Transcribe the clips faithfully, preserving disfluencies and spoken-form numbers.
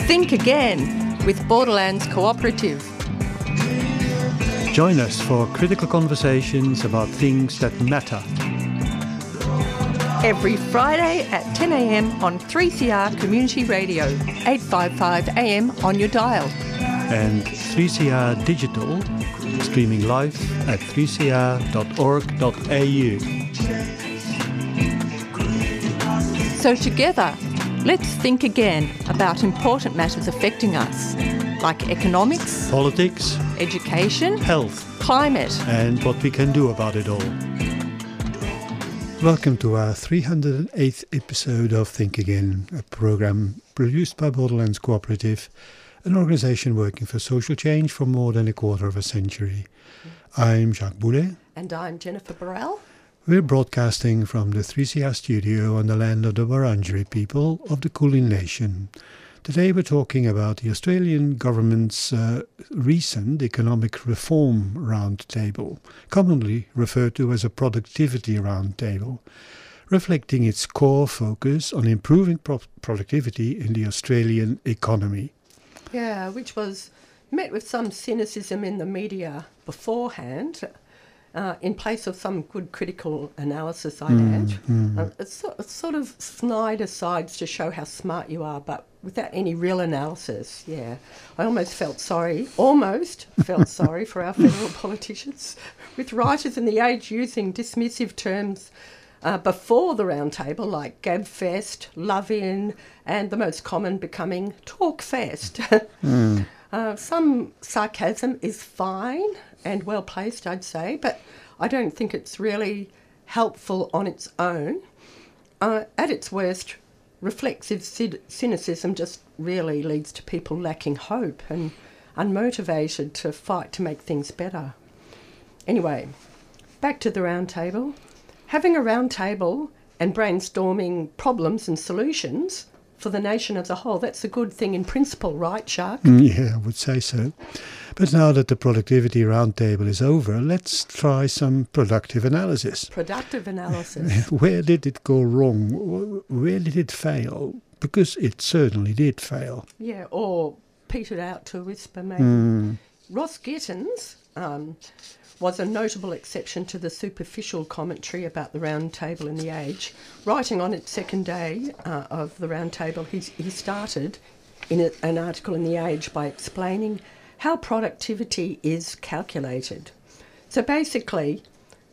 Think Again with Borderlands Cooperative. Join us for critical conversations about things that matter. Every Friday at ten a m on three C R Community Radio, eight fifty-five A M on your dial. And three C R Digital, streaming live at three c r dot org dot a u. So together, let's think again about important matters affecting us, like economics, Politics, education, health, climate, and what we can do about it all. Welcome to our three hundred eighth episode of Think Again, a program produced by Borderlands Cooperative, an organisation working for social change for more than a quarter of a century. I'm Jacques Boulet. And I'm Jennifer Burrell. We're broadcasting from the three C R studio on the land of the Wurundjeri people of the Kulin Nation. Today we're talking about the Australian government's uh, recent economic reform roundtable, commonly referred to as a productivity roundtable, reflecting its core focus on improving pro- productivity in the Australian economy. Yeah, which was met with some cynicism in the media beforehand, uh, in place of some good critical analysis, I'd Mm, add. mm. Uh, it's, so- it's sort of snide asides to show how smart you are, but without any real analysis, yeah. I almost felt sorry, almost felt sorry for our federal politicians, with writers in The Age using dismissive terms uh, before the roundtable, like Gabfest, Love-In, and the most common becoming Talkfest. Mm. Uh, some sarcasm is fine and well placed, I'd say, but I don't think it's really helpful on its own. Uh, at its worst, reflexive cyd- cynicism just really leads to people lacking hope and unmotivated to fight to make things better. Anyway, back to the round table. Having a round table and brainstorming problems and solutions for the nation as a whole, that's a good thing in principle, right, Jacques? Mm, yeah, I would say so. But now that the productivity roundtable is over, let's try some productive analysis. Productive analysis. Where did it go wrong? Wh- Where did it fail? Because it certainly did fail. Yeah, or petered out to a whisper, maybe. Mm. Ross Gittins um, was a notable exception to the superficial commentary about the round table in The Age. Writing on its second day uh, of the round table, he, he started in a, an article in The Age by explaining how productivity is calculated. So basically,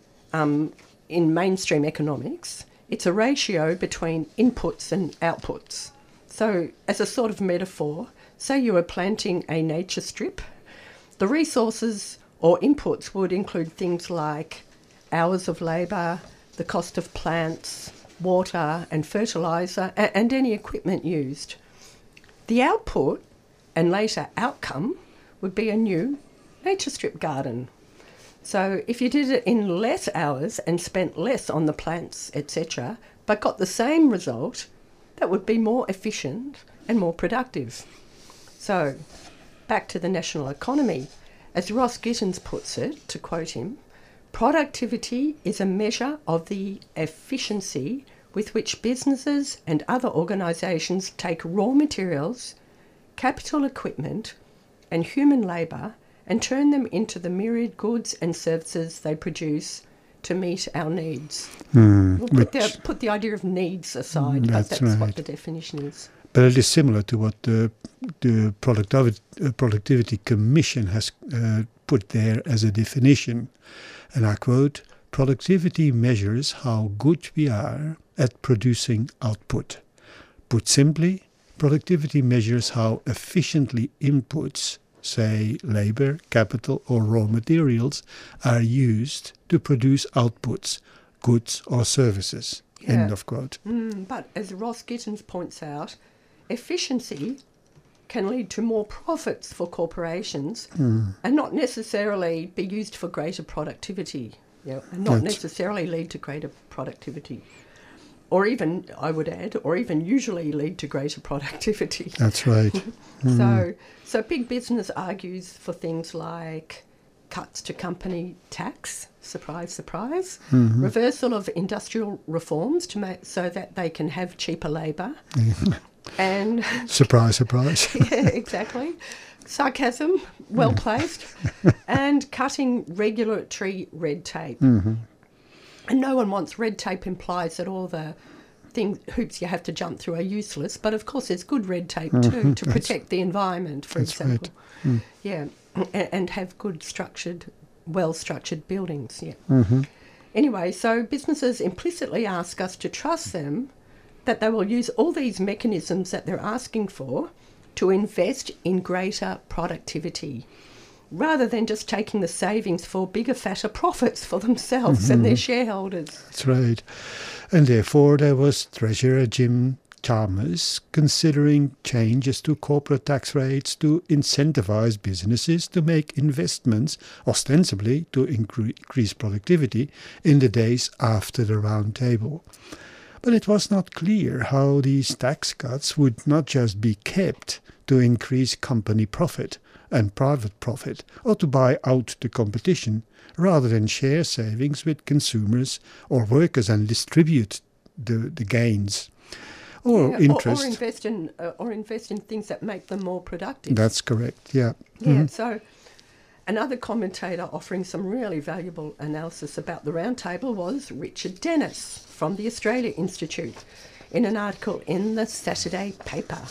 um, in mainstream economics, it's a ratio between inputs and outputs. So as a sort of metaphor, say you were planting a nature strip, the resources or inputs would include things like hours of labour, the cost of plants, water and fertiliser, a- and any equipment used. The output and later outcome would be a new nature strip garden. So if you did it in less hours and spent less on the plants, et cetera, but got the same result, that would be more efficient and more productive. So back to the national economy. As Ross Gittins puts it, to quote him, productivity is a measure of the efficiency with which businesses and other organisations take raw materials, capital equipment and human labour and turn them into the myriad goods and services they produce to meet our needs. Mm, We'll put, which- the, put the idea of needs aside, but That's that's right. what the definition is. But it is similar to what the, the productivity, uh, Productivity Commission has uh, put there as a definition. And I quote, "Productivity measures how good we are at producing output. Put simply, productivity measures how efficiently inputs, say labour, capital or raw materials, are used to produce outputs, goods or services." Yeah. End of quote. Mm, but as Ross Gittins points out, efficiency can lead to more profits for corporations Mm. and not necessarily be used for greater productivity, you know, and not That's- necessarily lead to greater productivity. Or even, I would add, or even usually lead to greater productivity. That's right. Mm. So, so big business argues for things like cuts to company tax, surprise, surprise, Mhm. reversal of industrial reforms to make so that they can have cheaper labour, And surprise, surprise. yeah, exactly. Sarcasm, well placed, and cutting regulatory red tape. Mm-hmm. And no one wants red tape implies that all the things hoops you have to jump through are useless. But of course, there's good red tape too Mm-hmm. to protect the environment, for That's example. right. Mm. Yeah, and, and have good structured, well structured buildings. Yeah. Mm-hmm. Anyway, so businesses implicitly ask us to trust them that they will use all these mechanisms that they're asking for to invest in greater productivity, rather than just taking the savings for bigger, fatter profits for themselves Mm-hmm. and their shareholders. That's right. And therefore there was Treasurer Jim Chalmers considering changes to corporate tax rates to incentivize businesses to make investments, ostensibly to incre- increase productivity, in the days after the round table. But it was not clear how these tax cuts would not just be kept to increase company profit and private profit, or to buy out the competition, rather than share savings with consumers or workers and distribute the, the gains. Or Yeah, interest. Or, or invest in uh, or invest in things that make them more productive. That's correct, yeah. Yeah, Mhm. so another commentator offering some really valuable analysis about the roundtable was Richard Dennis from the Australia Institute in an article in the Saturday paper.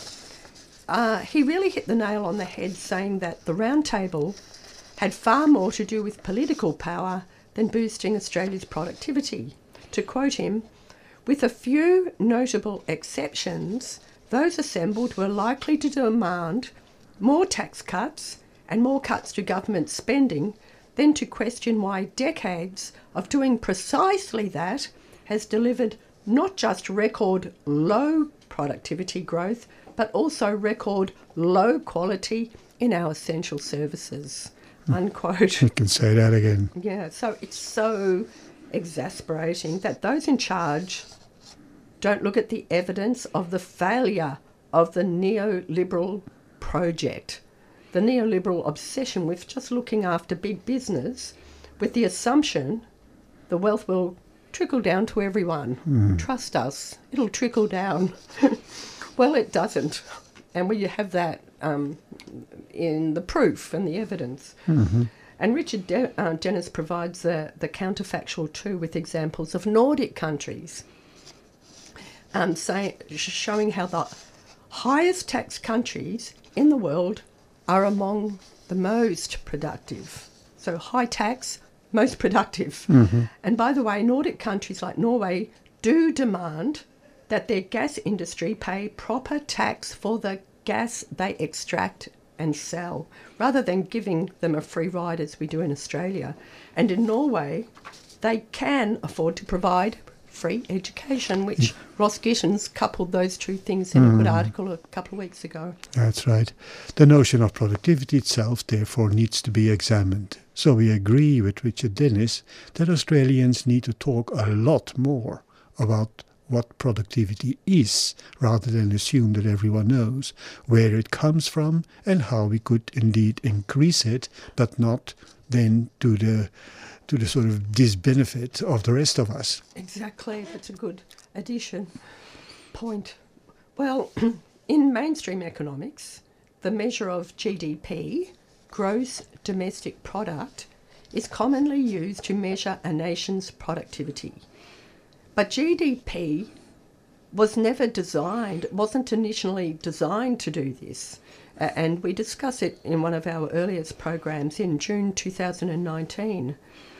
Uh, he really hit the nail on the head, saying that the roundtable had far more to do with political power than boosting Australia's productivity. To quote him, with a few notable exceptions, those assembled were likely to demand more tax cuts and more cuts to government spending than to question why decades of doing precisely that has delivered not just record low productivity growth, but also record low quality in our essential services. Unquote. You can say that again. Yeah, so it's so exasperating that those in charge don't look at the evidence of the failure of the neoliberal project, the neoliberal obsession with just looking after big business with the assumption the wealth will trickle down to everyone. Mm. Trust us, it'll trickle down. Well, it doesn't. And we have that um, in the proof and the evidence. Mm-hmm. And Richard De- uh, Dennis provides the, the counterfactual too, with examples of Nordic countries, um, say, showing how the highest tax countries in the world are among the most productive. So high tax, most productive. Mm-hmm. And by the way, Nordic countries like Norway do demand that their gas industry pay proper tax for the gas they extract and sell, rather than giving them a free ride as we do in Australia. And in Norway, they can afford to provide free education, which Ross Gittins coupled those two things in a good article a couple of weeks ago. That's right. The notion of productivity itself, therefore, needs to be examined. So we agree with Richard Dennis that Australians need to talk a lot more about what productivity is, rather than assume that everyone knows where it comes from and how we could indeed increase it, but not then to the to the sort of disbenefit of the rest of us. Exactly, that's a good addition. Point. Well, in mainstream economics, the measure of G D P, gross domestic product, is commonly used to measure a nation's productivity. But G D P was never designed, wasn't initially designed to do this. Uh, and we discuss it in one of our earliest programs in June two thousand nineteen.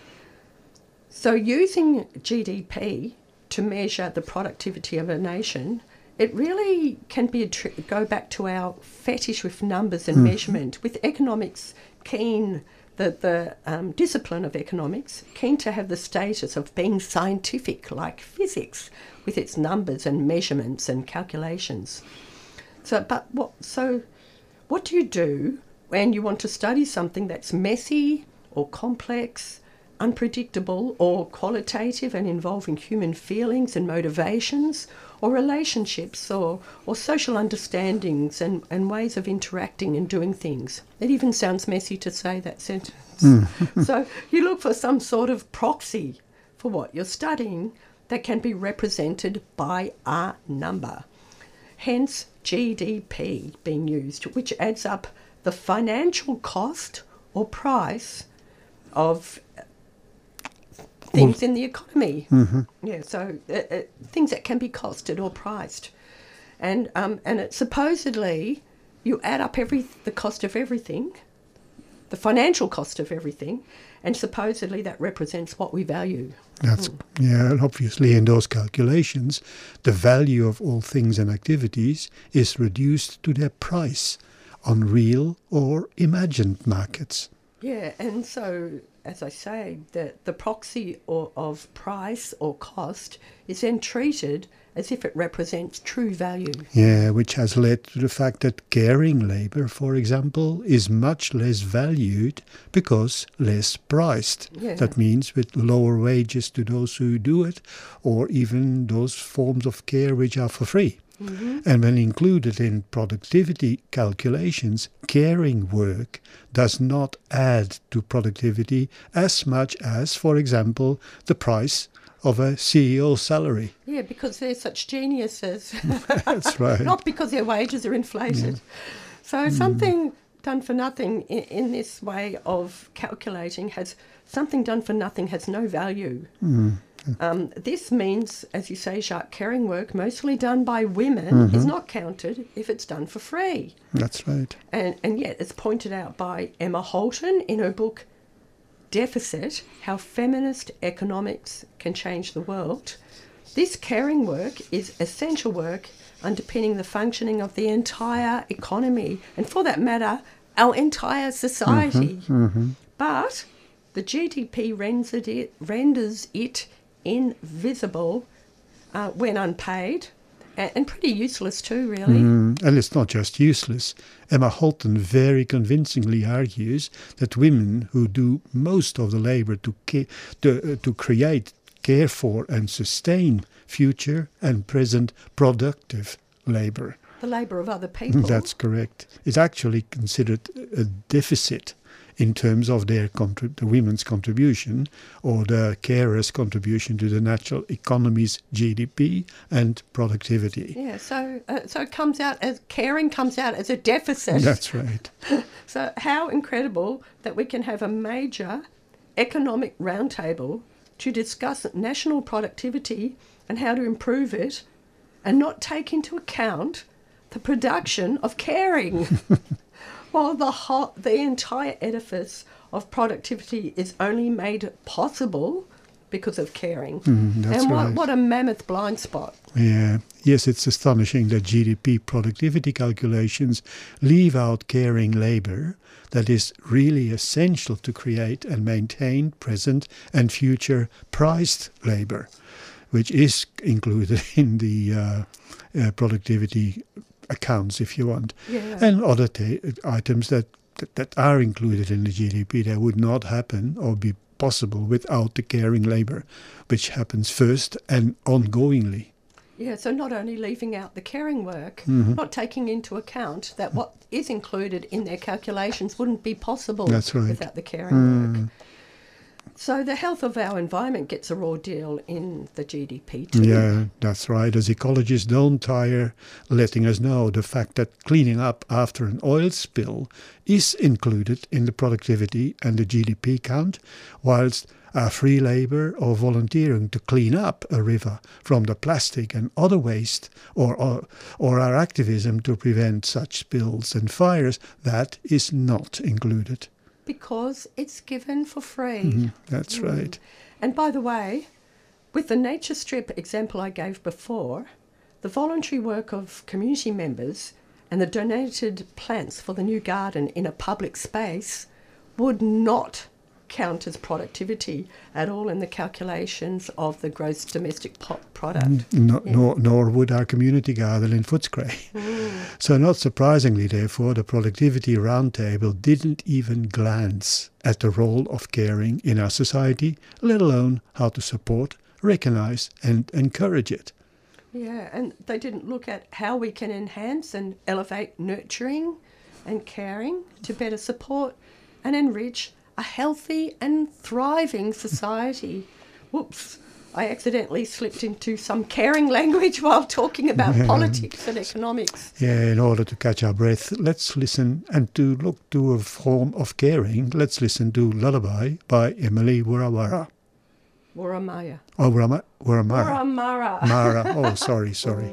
So using G D P to measure the productivity of a nation, it really can be a tr- go back to our fetish with numbers and mm. measurement, with economics keen, the, the um, discipline of economics, keen to have the status of being scientific, like physics, with its numbers and measurements and calculations. So, but what, so what do you do when you want to study something that's messy or complex, unpredictable or qualitative and involving human feelings and motivations, or relationships or, or social understandings and, and ways of interacting and doing things? It even sounds messy to say that sentence. Mm. So you look for some sort of proxy for what you're studying that can be represented by a number. hence G D P being used, which adds up the financial cost or price of things in the economy. Mm-hmm. Yeah, so uh, uh, things that can be costed or priced. And um, and it supposedly, you add up every the cost of everything, the financial cost of everything, and supposedly that represents what we value. That's mm. yeah, and obviously in those calculations, the value of all things and activities is reduced to their price on real or imagined markets. Yeah, and so, as I say, the, the proxy or, of price or cost is then treated as if it represents true value. Yeah, which has led to the fact that caring labour, for example, is much less valued because less priced. Yeah. That means with lower wages to those who do it, or even those forms of care which are for free. Mm-hmm. And when included in productivity calculations, caring work does not add to productivity as much as, for example, the price of a C E O salary. Yeah, because they're such geniuses. That's right. Not because their wages are inflated. Yeah. So mm. something done for nothing in, in this way of calculating has, something done for nothing has no value. Mm. Um, this means, as you say, Jacques, caring work mostly done by women mm-hmm. is not counted if it's done for free. That's right. And, and yet it's pointed out by Emma Holton in her book Deficit, How Feminist Economics Can Change the World. This caring work is essential work underpinning the functioning of the entire economy and, for that matter, our entire society. Mm-hmm. Mm-hmm. But the G D P renders it, renders it invisible uh, when unpaid, and, and pretty useless too, really. Mm, and it's not just useless. Emma Holton very convincingly argues that women who do most of the labour to, ca- to, uh, to create, care for and sustain future and present productive labour. The labour of other people. That's correct. It's actually considered a deficit in terms of their contrib- the women's contribution or the carers' contribution to the national economy's G D P and productivity. Yeah, so uh, so it comes out as caring comes out as a deficit. That's right. So how incredible that we can have a major economic roundtable to discuss national productivity and how to improve it, and not take into account the production of caring. While the whole, the entire edifice of productivity is only made possible because of caring. Mm, that's and what, right. what a mammoth blind spot. Yeah. Yes, it's astonishing that G D P productivity calculations leave out caring labour that is really essential to create and maintain present and future priced labour, which is included in the uh, uh, productivity accounts, if you want, yeah. and other ta- items that, that that are included in the G D P that would not happen or be possible without the caring labour, which happens first and ongoingly. Yeah, so not only leaving out the caring work, Mm-hmm. not taking into account that what is included in their calculations wouldn't be possible That's right. without the caring Mm. work. So the health of our environment gets a raw deal in the G D P too. Yeah, that's right. As ecologists don't tire letting us know the fact that cleaning up after an oil spill is included in the productivity and the G D P count, whilst our free labour or volunteering to clean up a river from the plastic and other waste, or, or, or our activism to prevent such spills and fires, that is not included. Because it's given for free. Mm-hmm. That's Mm. right. And by the way, with the nature strip example I gave before, the voluntary work of community members and the donated plants for the new garden in a public space would not count as productivity at all in the calculations of the gross domestic po- product. Mm, no, Yeah. nor, nor would our community garden in Footscray. Mm. So not surprisingly, therefore, the Productivity Roundtable didn't even glance at the role of caring in our society, let alone how to support, recognise and encourage it. Yeah, and they didn't look at how we can enhance and elevate nurturing and caring to better support and enrich a healthy and thriving society. Whoops. I accidentally slipped into some caring language while talking about Yeah. politics and economics. Yeah, in order to catch our breath, let's listen, and to look to a form of caring, let's listen to Lullaby by Emily Wurawara. Wuramaya. Oh, Wurama, Wuramara. Wuramara. Mara. Oh, sorry, sorry.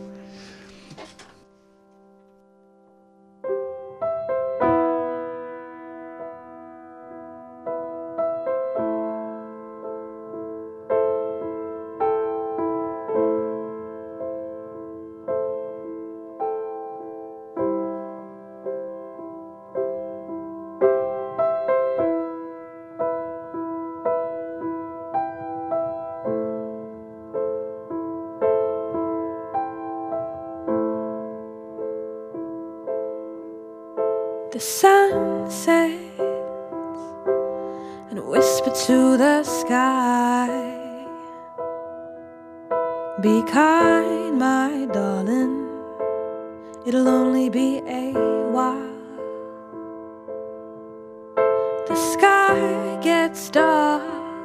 The sun sets and whisper to the sky, be kind, my darling, it'll only be a while. The sky gets dark,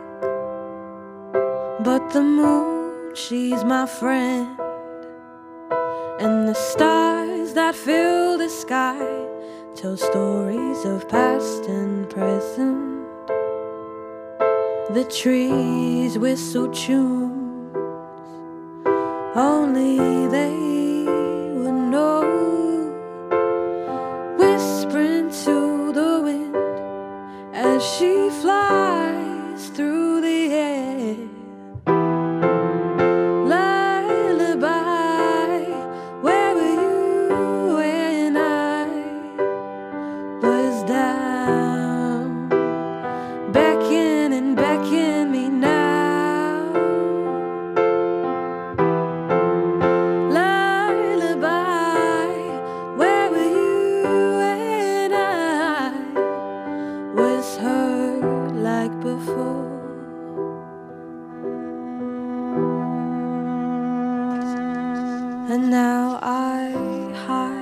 but the moon, she's my friend, and the stars that fill the sky tell stories of past and present. The trees whistle tunes only they would know, whispering to the wind as she flies through the air. Lullaby, where were you when I was down? Beckon and beckon me now. Lullaby, where were you when I was hurt like before? And now I hide.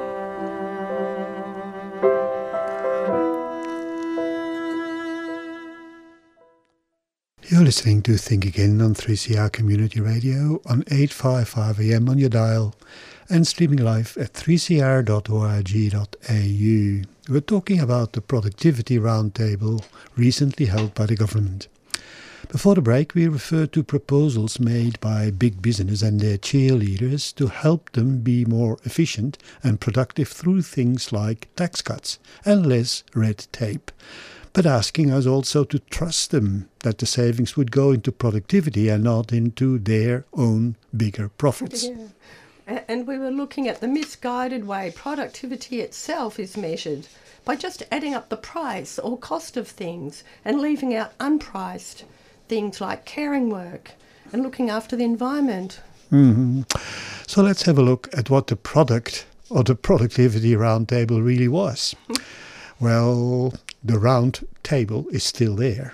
You're listening to Think Again on three C R Community Radio on eight fifty-five A M on your dial and streaming live at three c r dot org dot a u. We're talking about the Productivity Roundtable recently held by the government. Before the break, we referred to proposals made by big business and their cheerleaders to help them be more efficient and productive through things like tax cuts and less red tape, but asking us also to trust them that the savings would go into productivity and not into their own bigger profits. Yeah. A- And we were looking at the misguided way productivity itself is measured by just adding up the price or cost of things and leaving out unpriced things like caring work and looking after the environment. Mhm. So let's have a look at what the product of the Productivity Roundtable really was. Well, the round table is still there,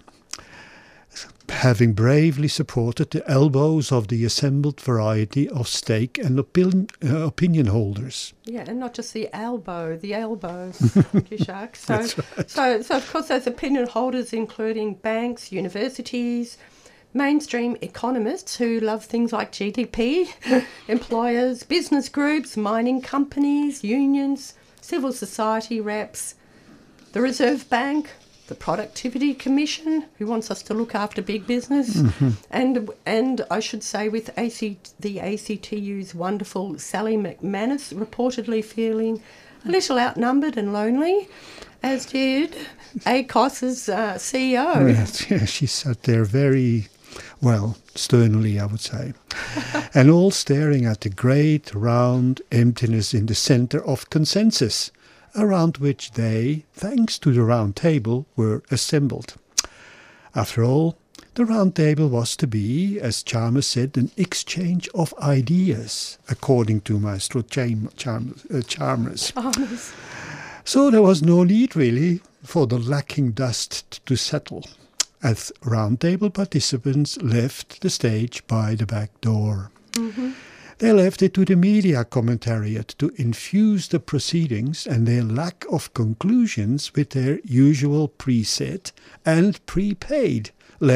having bravely supported the elbows of the assembled variety of stake and opin- uh, opinion holders. Yeah, and not just the elbow, the elbows, Kishak. So, That's right. so, so of course, those opinion holders, including banks, universities, mainstream economists who love things like G D P, employers, business groups, mining companies, unions, civil society reps, the Reserve Bank, the Productivity Commission, who wants us to look after big business, Mm-hmm. and and I should say with A C, the A C T U's wonderful Sally McManus reportedly feeling a little outnumbered and lonely, as did ACOS's uh, C E O. Yes, yeah, she sat there very, well, sternly, I would say, and all staring at the great round emptiness in the centre of consensus, around which they, thanks to the round table, were assembled. After all, the round table was to be, as Chalmers said, an exchange of ideas, according to Maestro Cham- Chalmers. Uh, Chalmers. Farmers. So there was no need, really, for the lacking dust to settle, as round table participants left the stage by the back door. Mm-hmm. They left it to the media commentariat to infuse the proceedings and their lack of conclusions with their usual preset and prepaid left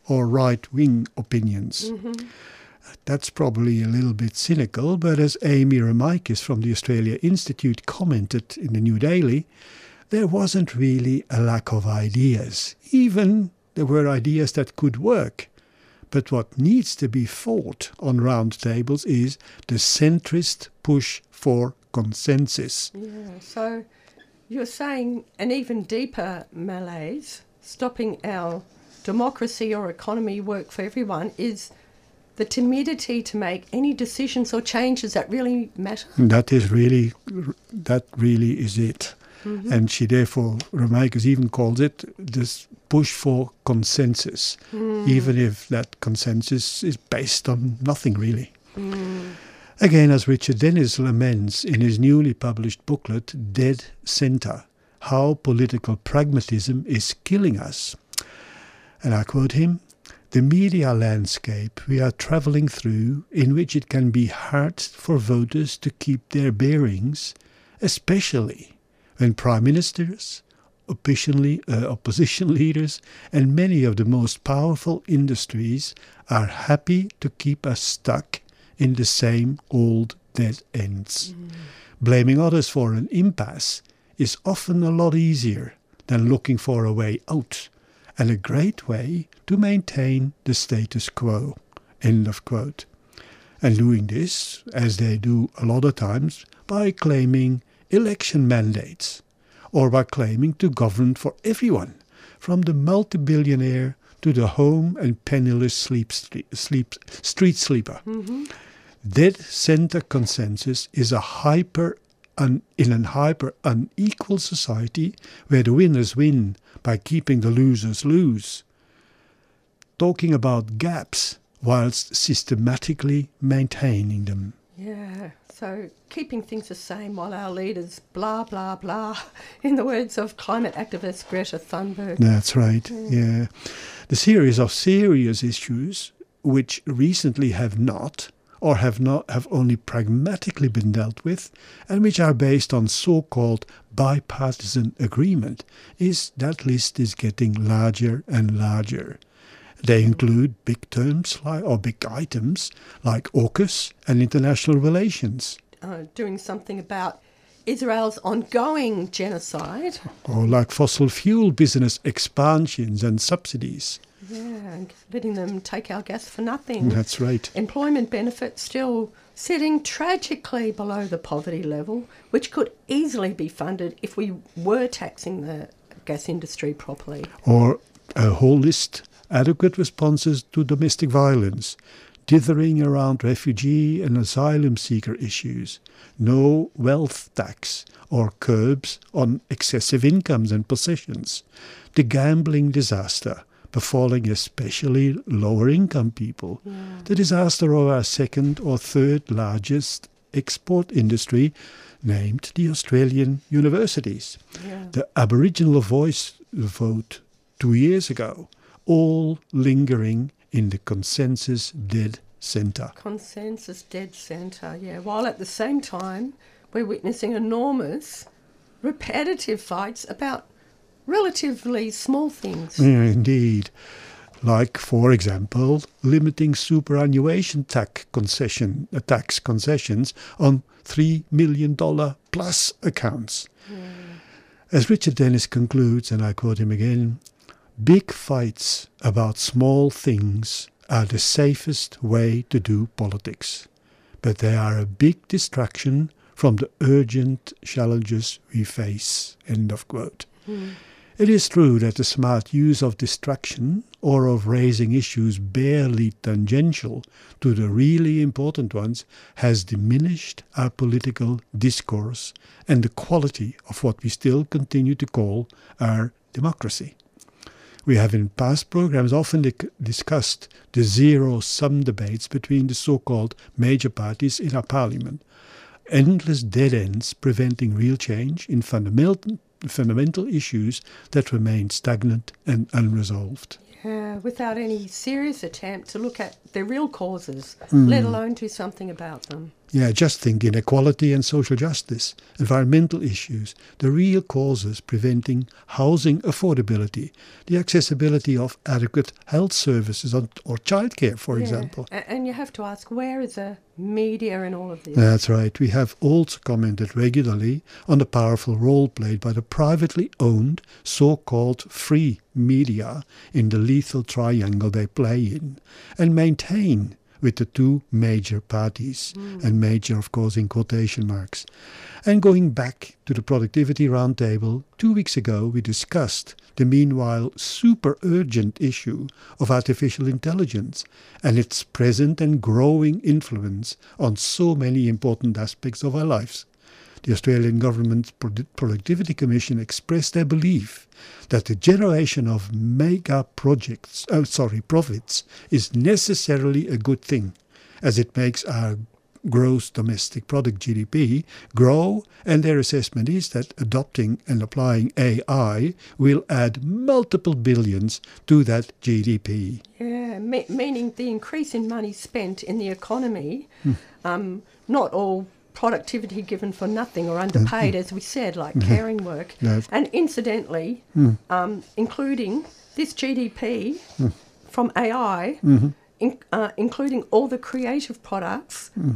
or right-wing opinions. Mm-hmm. That's probably a little bit cynical, but as Amy Romaikis from the Australia Institute commented in the New Daily, there wasn't really a lack of ideas. Even there were ideas that could work. But what needs to be fought on roundtables is the centrist push for consensus. Yeah, so you're saying an even deeper malaise, stopping our democracy or economy work for everyone, is the timidity to make any decisions or changes that really matter. That is really, that really is it. Mm-hmm. And she therefore, Romaikis even calls it this push for consensus, mm. even if that consensus is based on nothing really. Mm. Again, as Richard Dennis laments in his newly published booklet, Dead Centre, How Political Pragmatism is Killing Us. And I quote him, "The media landscape we are travelling through, in which it can be hard for voters to keep their bearings, especially when prime ministers, opposition, uh, opposition leaders and many of the most powerful industries are happy to keep us stuck in the same old dead ends. Mm. Blaming others for an impasse is often a lot easier than looking for a way out, and a great way to maintain the status quo." End of quote. And doing this, as they do a lot of times, by claiming election mandates, or by claiming to govern for everyone, from the multi-billionaire to the home and penniless sleep, sleep, street sleeper. Mm-hmm. Dead centre consensus is a hyper un, in a hyper unequal society where the winners win by keeping the losers lose. Talking about gaps whilst systematically maintaining them. Yeah, so keeping things the same while our leaders blah, blah, blah, in the words of climate activist Greta Thunberg. That's right, mm. yeah. The series of serious issues which recently have not, or have not have only pragmatically been dealt with, and which are based on so-called bipartisan agreement, is that list is getting larger and larger. They include big terms like, or big items like AUKUS and international relations. Uh, doing something about Israel's ongoing genocide. Or like fossil fuel business expansions and subsidies. Yeah, and letting them take our gas for nothing. That's right. Employment benefits still sitting tragically below the poverty level, which could easily be funded if we were taxing the gas industry properly. Or a whole list, adequate responses to domestic violence, dithering around refugee and asylum seeker issues, no wealth tax or curbs on excessive incomes and possessions, the gambling disaster befalling especially lower income people, yeah. the disaster of our second or third largest export industry, named the Australian universities, yeah. the Aboriginal voice vote two years ago, all lingering in the consensus dead centre. Consensus dead centre, yeah. While at the same time, we're witnessing enormous, repetitive fights about relatively small things. Yeah, indeed. Like, for example, limiting superannuation tax concession, uh, tax concessions on three million dollars plus accounts. Yeah. As Richard Dennis concludes, and I quote him again, "Big fights about small things are the safest way to do politics, but they are a big distraction from the urgent challenges we face." End of quote. Mm. It is true that the smart use of distraction or of raising issues barely tangential to the really important ones has diminished our political discourse and the quality of what we still continue to call our democracy. We have in past programs often di- discussed the zero-sum debates between the so-called major parties in our parliament, endless dead ends preventing real change in fundamental fundamental issues that remain stagnant and unresolved. Yeah, without any serious attempt to look at their real causes, mm. let alone do something about them. Yeah, just think inequality and social justice, environmental issues, the real causes preventing housing affordability, the accessibility of adequate health services or, or childcare, for Yeah. example. A- And you have to ask, where is the media in all of this? That's right. We have also commented regularly on the powerful role played by the privately owned so-called free media in the lethal triangle they play in and maintain with the two major parties, mm. and major, of course, in quotation marks. And going back to the Productivity Roundtable, two weeks ago we discussed the meanwhile super urgent issue of artificial intelligence and its present and growing influence on so many important aspects of our lives. The Australian Government's Productivity Commission expressed their belief that the generation of mega projects, oh, sorry, profits is necessarily a good thing, as it makes our gross domestic product G D P grow, and their assessment is that adopting and applying A I will add multiple billions to that G D P. Yeah, me- meaning the increase in money spent in the economy, Hmm. um, not all productivity given for nothing or underpaid, as we said, like caring work. No. And incidentally, Mm. um, including this G D P Mm. from A I, Mm-hmm. in, uh, including all the creative products Mm.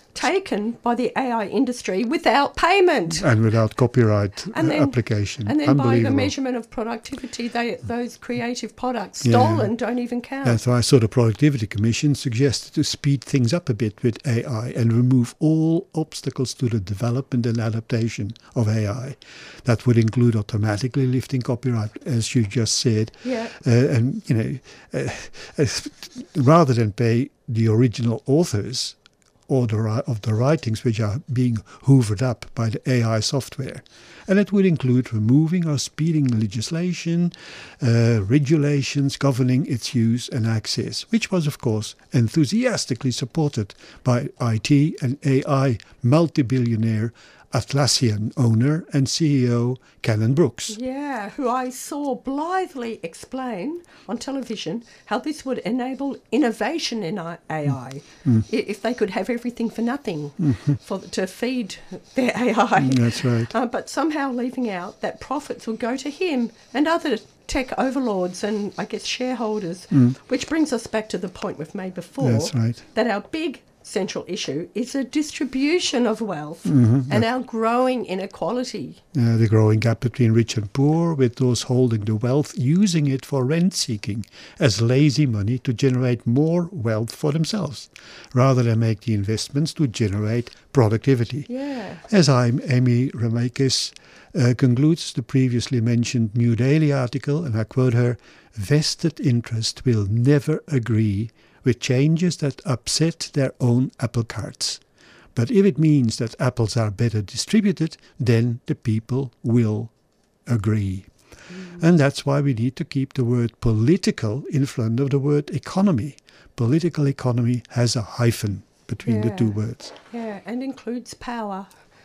taken by the A I industry without payment. And without copyright And uh, then- application. And then by the Unbelievable. measurement of productivity, they, those creative products Yeah. stolen don't even count. And so I saw the Productivity Commission suggested to speed things up a bit with A I and remove all obstacles to the development and adaptation of A I. That would include automatically lifting copyright, as you just said. Yeah. Uh, and, you know, uh, uh, rather than pay the original authors or the, ri- of the writings which are being hoovered up by the A I software. And it would include removing or speeding legislation, uh, regulations governing its use and access, which was, of course, enthusiastically supported by I T and A I multi-billionaire Atlassian owner and C E O Cannon Brooks. Yeah, who I saw blithely explain on television how this would enable innovation in A I Mm. i- if they could have everything for nothing for to feed their A I. That's right. Uh, but somehow leaving out that profits would go to him and other tech overlords and, I guess, shareholders, which brings us back to the point we've made before, That's right. that our big central issue is the distribution of wealth Mm-hmm. and our growing inequality. Uh, the growing gap between rich and poor, with those holding the wealth using it for rent-seeking as lazy money to generate more wealth for themselves, rather than make the investments to generate productivity. Yeah. As I'm, Amy Ramakis uh, concludes the previously mentioned New Daily article, and I quote her, "Vested interest will never agree with changes that upset their own apple carts. But if it means that apples are better distributed, then the people will agree." Mm. And that's why we need to keep the word political in front of the word economy. Political economy has a hyphen between the Yeah. two words. Yeah, and includes power.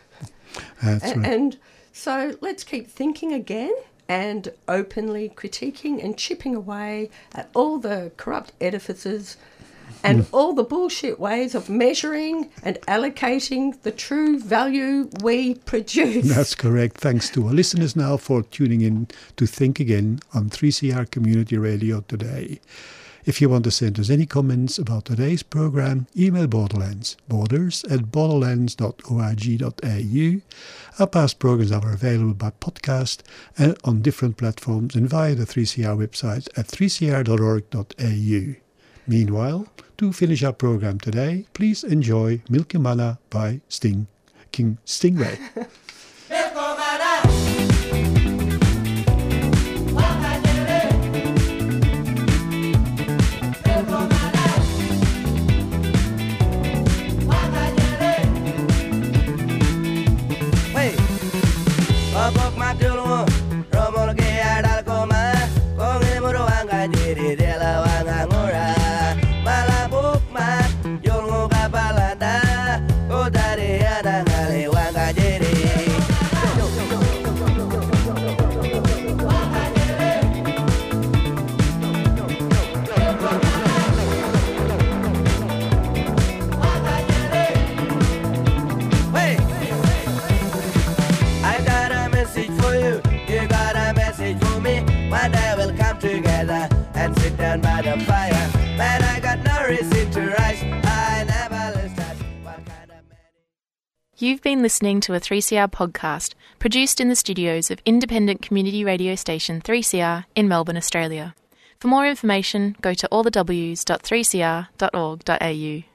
That's A- right. And so let's keep thinking again and openly critiquing and chipping away at all the corrupt edifices and Mm. all the bullshit ways of measuring and allocating the true value we produce. That's correct. Thanks to our listeners now for tuning in to Think Again on three C R Community Radio today. If you want to send us any comments about today's program, email Borderlands, borders at borderlands dot org dot a u. Our past programs are available by podcast and on different platforms and via the three C R website at three c r dot org dot a u. Meanwhile, to finish our program today, please enjoy Milky Mana by Sting, King Stingray. Yo no capalata, o tarea da gale wanga jere. You've been listening to a three C R podcast produced in the studios of independent community radio station three C R in Melbourne, Australia. For more information, go to all the w s dot three c r dot org dot a u.